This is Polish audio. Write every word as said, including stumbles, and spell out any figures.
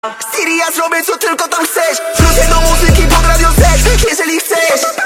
Siri, ja zrobię co tylko tam chcesz. Wrócę do muzyki pod Radio Z, jeżeli chcesz.